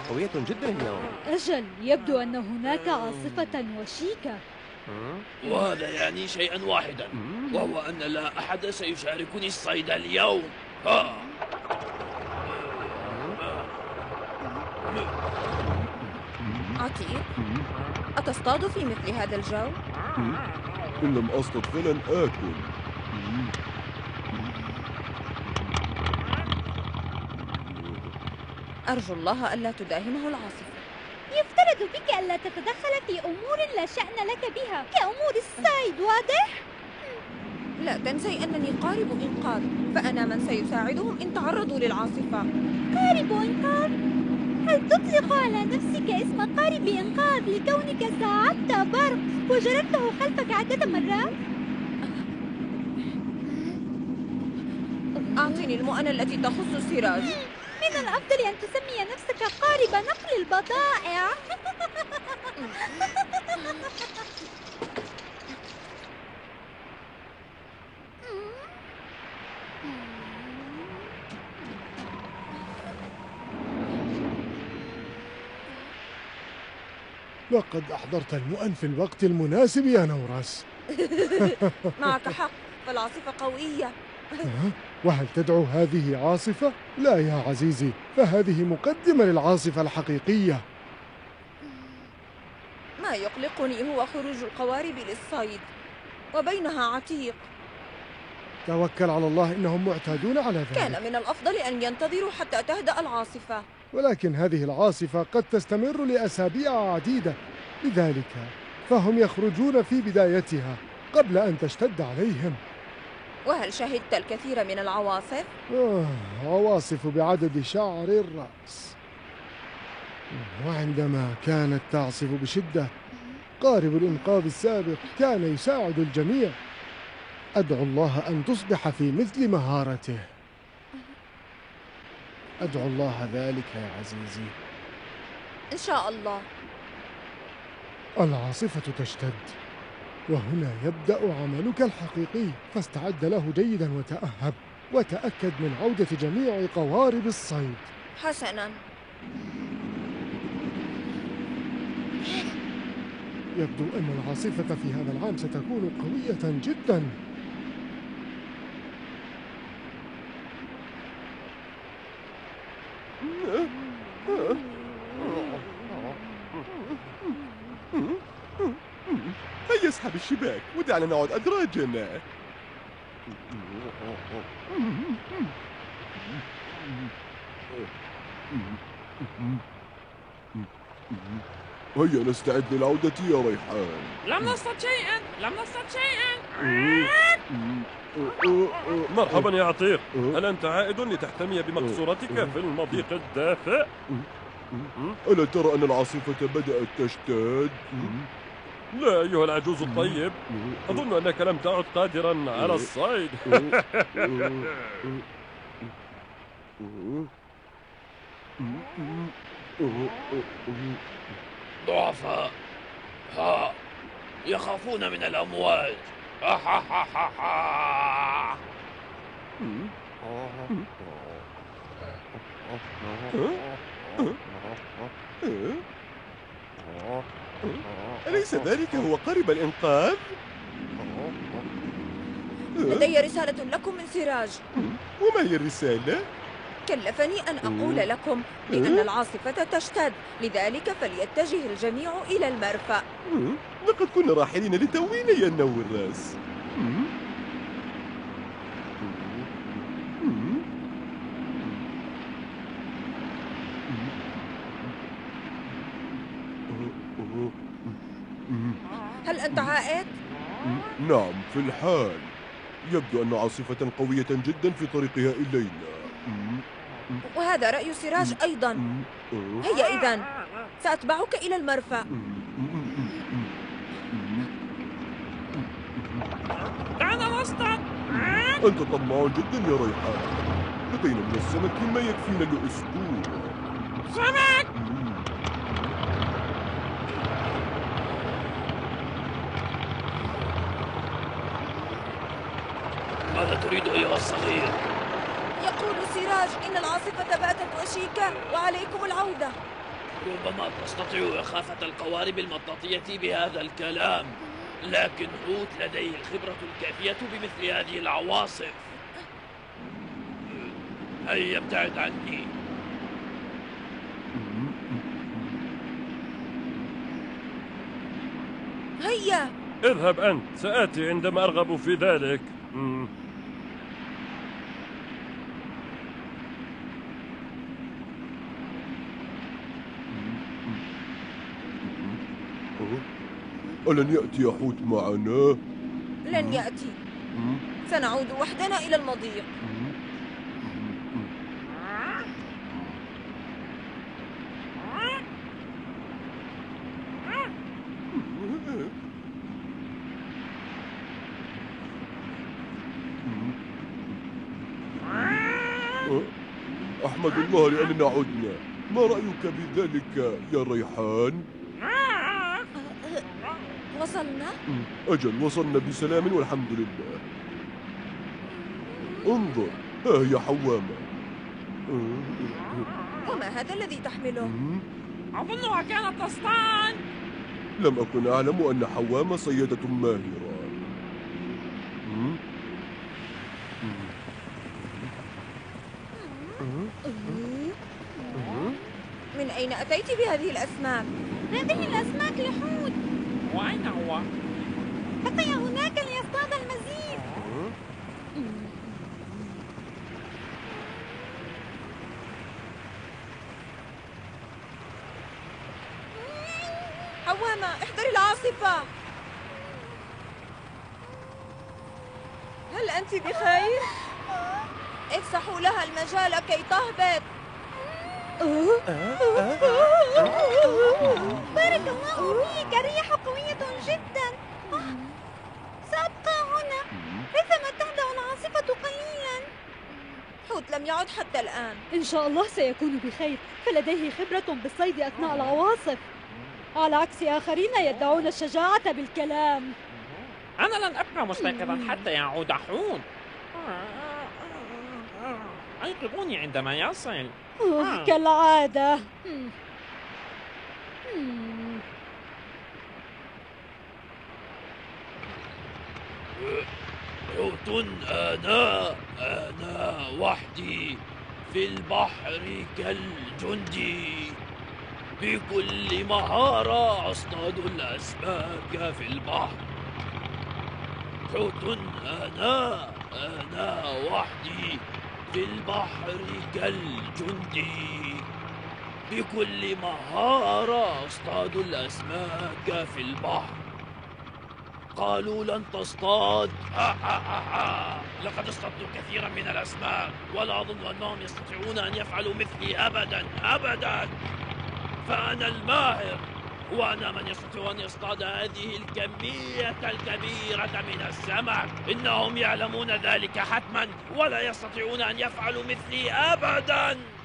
قوية جدا اليوم. أجل، يبدو أن هناك عاصفة وشيكة. وهذا يعني شيئا واحدا، وهو أن لا أحد سيشاركني الصيد اليوم. ها. عتيق، أتصطاد في مثل هذا الجو؟ إن لم أصطد فلن آكل. أرجو الله ألا تداهمه العاصفة. يفترض بك ألا تتدخل في أمور لا شأن لك بها كأمور الصيد، واضح؟ لا تنسي أنني قارب إنقاذ، فأنا من سيساعدهم إن تعرضوا للعاصفة. قارب إنقاذ؟ هل تطلق على نفسك اسم قارب إنقاذ لكونك صعدت برق وجررته خلفك عدة مرات؟ أعطيني المؤنة التي تخص سراج. من الأفضل أن تسمي نفسك قارب نقل البضائع. لقد أحضرت المؤن في الوقت المناسب يا نوراس. معك حق، فالعاصفة قوية. وهل تدعو هذه عاصفة؟ لا يا عزيزي، فهذه مقدمة للعاصفة الحقيقية. ما يقلقني هو خروج القوارب للصيد، وبينها عتيق. توكل على الله، إنهم معتادون على ذلك. كان من الأفضل أن ينتظروا حتى تهدأ العاصفة. ولكن هذه العاصفة قد تستمر لأسابيع عديدة، لذلك فهم يخرجون في بدايتها قبل أن تشتد عليهم. وهل شهدت الكثير من العواصف؟ عواصف بعدد شعر الرأس. وعندما كانت تعصف بشدة، قارب الإنقاذ السابق كان يساعد الجميع. أدعو الله أن تصبح في مثل مهارته. أدعو الله ذلك يا عزيزي. إن شاء الله. العاصفة تشتد، وهنا يبدأ عملك الحقيقي، فاستعد له جيدا وتأهب، وتأكد من عودة جميع قوارب الصيد. حسنا. يبدو أن العاصفة في هذا العام ستكون قوية جدا. هيا اسحب الشباك ودعنا نعد أدراجنا. هيا نستعد للعودة يا ريحان. لم نصطد شيئا، لم نصطد شيئا. مرحبا يا عتيق، هل أنت عائد لتحتمي بمقصورتك في المضيق الدافئ؟ ألا ترى أن العاصفة بدأت تشتد؟ لا أيها العجوز الطيب، أظن أنك لم تعد قادرا على الصيد. ضعفاء، ها، يخافون من الأمواج. أليس ذلك هو قارب الإنقاذ؟ لدي رسالة لكم من سراج. وما هي الرسالة؟ كلفني أن أقول لكم بأن العاصفة تشتد، لذلك فليتجه الجميع إلى المرفأ. لقد كنا راحلين لتوينا يا نوراس. هل أنت عائد؟ نعم في الحال. يبدو أن عاصفة قوية جدا في طريقها إلينا. وهذا رأي سراج أيضا. هيا إذن سأتبعك إلى المرفأ. دعنا نصطاد. أنت طماع جدا يا ريحان. لدينا من السمك ما يكفينا لأسبوع. سمك. ماذا تريد أيها الصغير؟ يقول سراج إن العاصفة باتت وشيكة وعليكم العودة. ربما تستطيع إخافة القوارب المطاطية بهذا الكلام، لكن حوت لديه الخبرة الكافية بمثل هذه العواصف. هيا ابتعد عني. هيا. اذهب أنت، سآتي عندما أرغب في ذلك. ألن يأتي حوت معنا؟ لن يأتي. سنعود وحدنا إلى المضيق. أحمد الله لأننا عدنا. ما رأيك بذلك يا ريحان؟ وصلنا؟ أجل وصلنا بسلام والحمد لله. انظر، ها هي حوامة. وما هذا الذي تحمله؟ أظنها كانت تصطاد. لم أكن أعلم أن حوامة صيادة ماهرة. من أين أتيت بهذه الأسماك؟ هذه الأسماك لحوت. وأين هو؟ بقي هناك ليصطاد المزيد. حوامة، احذري العاصفة. هل أنت بخير؟ افسحوا لها المجال كي تهبط. بارك الله فيك، الريح قوية جدا. سأبقى هنا ريثما تهدأ العاصفة قليلا. حوت لم يعد حتى الآن. إن شاء الله سيكون بخير، فلديه خبرة بالصيد أثناء العواصف، على عكس آخرين يدعون الشجاعة بالكلام. أنا لن أبقى مستيقظا حتى يعود حوت. أيقظوني عندما يصل. كالعادة. حوت، أنا وحدي في البحر كالجندي، بكل مهارة أصطاد الأسماك في البحر. حوت، أنا وحدي في البحر كالجندي، بكل مهارة أصطاد الأسماك في البحر. قالوا لن تصطاد. لقد اصطدت كثيرا من الأسماك، ولا أظن أنهم يستطيعون أن يفعلوا مثلي أبدا أبدا. فأنا الماهر، وأنا من يستطيع أن يصطاد هذه الكمية الكبيرة من السمك. إنهم يعلمون ذلك حتما، ولا يستطيعون أن يفعلوا مثلي أبدا.